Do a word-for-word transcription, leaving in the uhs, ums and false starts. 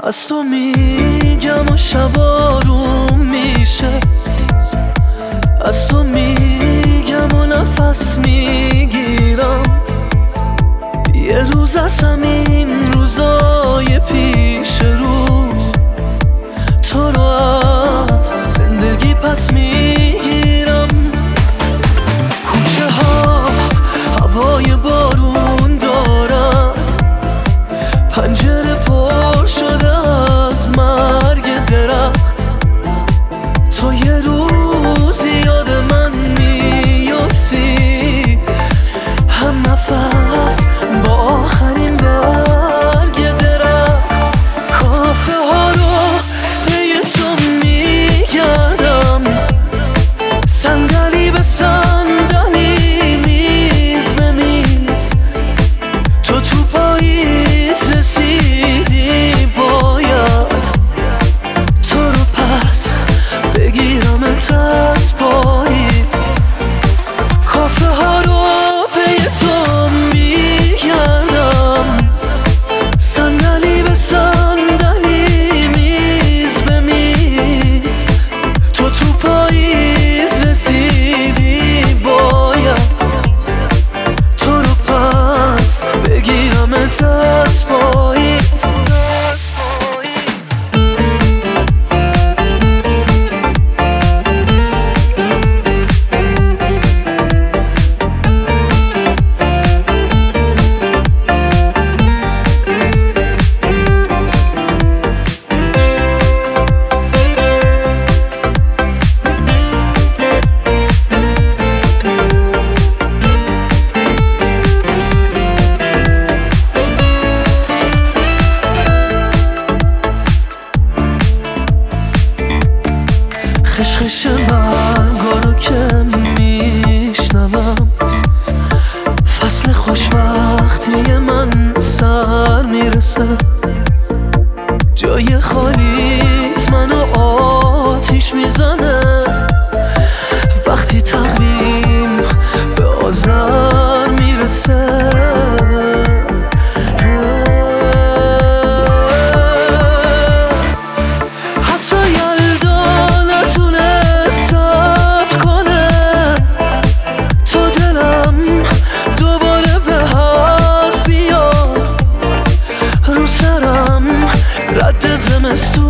از تو میگم و شب آروم میشه، از تو میگم و نفس میگیرم. یه روز از همین روزای پیش رو تو رو از زندگی پس میگیرم. کوچه ها هوای بارون دارن، پنجره پر شده از مرگ درخت. تو یه روز یاد من میافتی، هم نفس با آخرین برگ درخت. کافه ها رو پی تو میگردم، صندلی به صندلی، میز به میز. تو تو پاییز رسیدی، باید تو رو پس بگیرمت از پاییز. کافه ها رو پی تو میگردم، صندلی به صندلی، میز به میز. تو تو پاییز رسیدی، باید تو رو پس بگیرمت از پاییز. خشخش برگا رو که میشنوم، فصل خوشبختی من سر میرسه. جای خالیت منو آتیش میزنه، وقتی تقویم به آذر میرسه. رد زمستون